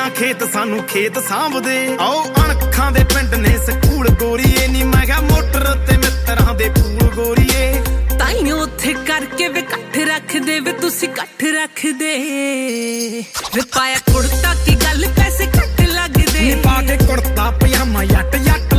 ਖੇਤ ਸਾਨੂੰ ਖੇਤ ਸਾਂਭਦੇ ਆਓ ਅਣਖਾਂ ਦੇ ਪਿੰਡ ਨੇ ਸਕੂਲ ਗੋਰੀਏ ਨੀ ਮੈਂ ਕਿਹਾ ਮੋਟਰ ਤੇ ਮਿੱਤਰਾਂ ਦੇ ਪੂਲ ਗੋਰੀਏ ਤਾਈਓ ਉੱਥੇ ਕਰਕੇ ਵੇ ਇਕੱਠ ਰੱਖਦੇ ਵੇ ਤੁਸੀਂ ਇਕੱਠ ਰੱਖਦੇ ਵੇ ਪਾਇਆ ਕੁੜਤਾ ਕੀ ਗੱਲ ਪੈਸੇ ਘੱਟ ਲੱਗਦੇ ਨੀ ਪਾ ਕੇ ਕੁੜਤਾ ਪਜਾਮਾ ਯੱਟ